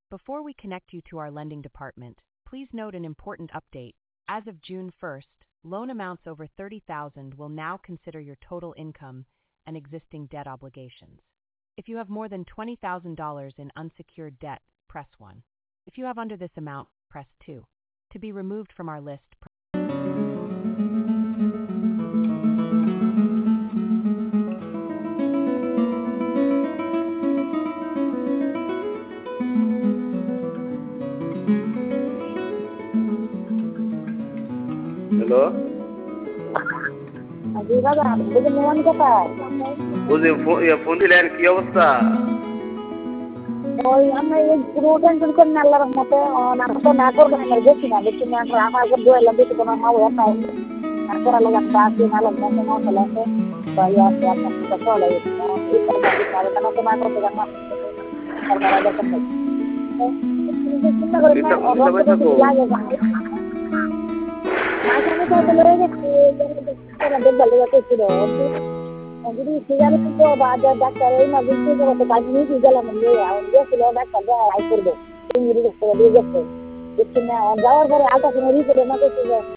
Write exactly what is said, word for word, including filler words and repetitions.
Before we connect you to our lending department, please note an important update. As of June first, loan amounts over thirty thousand will now consider your total income and existing debt obligations. If you have more than twenty thousand dollars in unsecured debt, press one. If you have under this amount, press two. To be removed from our list, press hello জি দাদা, দেখুন মোহন কোথায়? বুঝি phone দিলেন, কি অবস্থা? ওই আমরা এই পুরো টেনশন করেন আল্লাহর রহমতে আমরা তো না করবো আমরা দেখি না দেখি না আমরা আমার দোয়াইলাম দেখি কোনো মা হয়ে নাই তারপর আলো গাছটা আছে নালো মনে মশলা আছে তাই আছে আপনার সাথে চলে গেছে এই কারণে আর কেন তো না করতে জানা সরকার আগে করতে চিন্তা করে না লাগে মাঝখানে তো বলে গেছে তারা দেখভাল করতে ছিল যদি সিগারেট তো বাজার ডাক্তার এই না বুঝতে পারতো কাজ নিয়ে গেলাম গেছিল ডাক্তার দেখা করবো ইংরেজি ডাক্তার দিয়ে গেছে দেখছি না যাওয়ার পরে আলট্রাসাউন্ড রিপোর্টে না করতে